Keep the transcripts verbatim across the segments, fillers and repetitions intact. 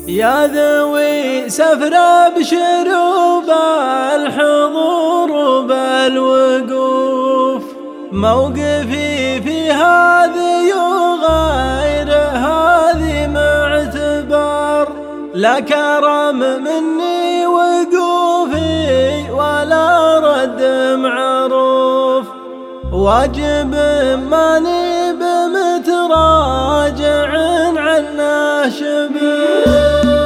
يا ذوي سفر ابشروا بالحضور وبالوقوف، موقفي في هذه وغير هذه معتبر، لا كرم مني وقوفي ولا رد معروف، واجب ماني بمتراجع عنه شبر.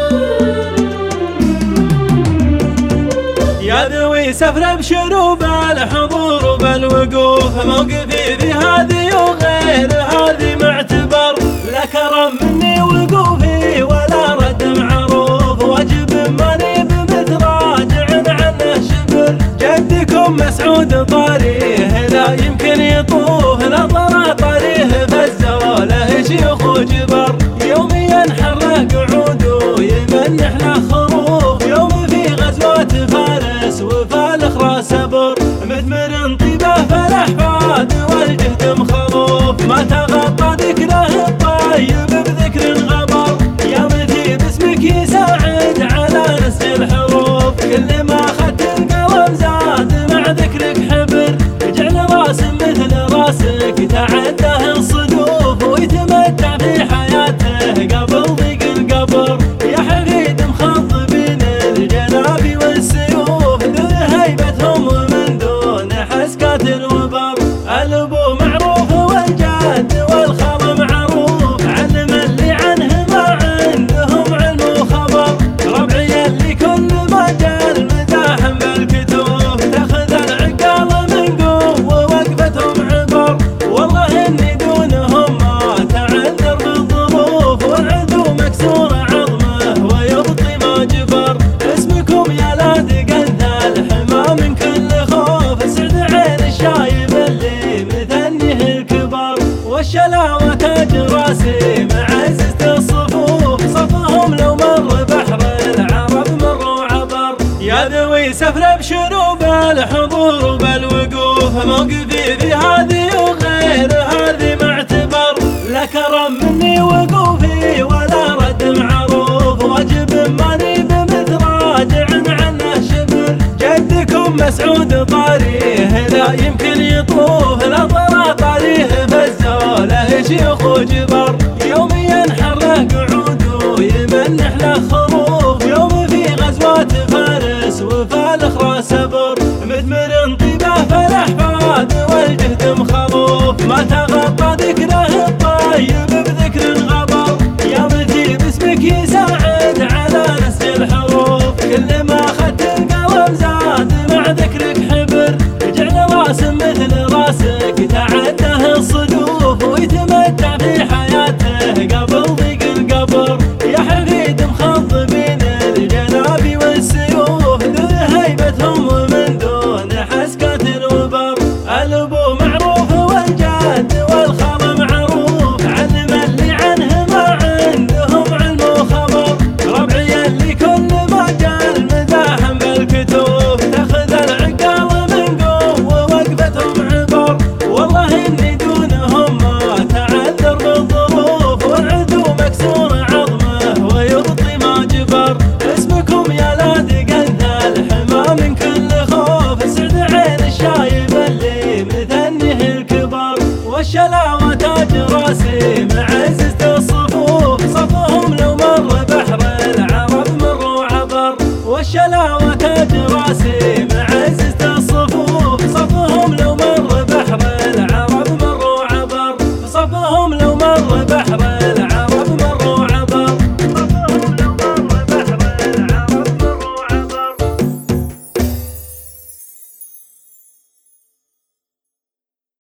يا ذوي سفر ابشروا بالحضور وبالوقوف، موقفي في هذه وغير هذه معتبر، لا كرم مني وقوفي ولا رد معروف، واجب ماني بمتراجع عنه شبر. جدكم مسعود طاريه لا يمكن يطوف، لا طرى طريه فالزواله شيوخ وجبر، يوميا حره قعود ويمنح له خروف، يوم في غزوات فارس وفالخرى سبر، مثمر طيبه فالاحفاد والجهد مخلوف، ما تغطى ذكره الطيب بذكر غبر، يا متي باسمك يساعد على نسج الحروف، كل ما اخذت القلم زاد مع ذكرك حبر، اجعل راس مثل راسك تعده الصدوف، ويتمتع في حياته قبل ضيق القبر، يا حفيد مخضبين الجناب والسيوف، ذو هيبتهم ومن دون حسكات الوبر، الابو معروف والجد والخال معروف، علم اللي عنه ما عندهم علم وخبر، ربعي اللي كل مجال مزاحم بالكتوف، تاخذ العقال من قوه ووقفتهم عبر، والله اني دونهم ما تعذر بالظروف، والعدو مكسور عظمه ويبطي ما جبر، اسمكم يا لادق الحما من كل خوف، سعد عين الشايب اللي مثنيه الكبر، والشلاوة تاج راسي معززة الصفوف، صفهم لو مر بحر العرب مر وعبر. يا ذوي سفر ابشروا بالحضور وبالوقوف، موقفي في هذه وغير هذه معتبر، لا كرم مني وقوفي ولا رد معروف، واجب ماني بمتراجع عنه شبر. جدكم مسعود طاريه لا يمكن يطوف، لا طرى طريه فالزواله شيوخ وجبر،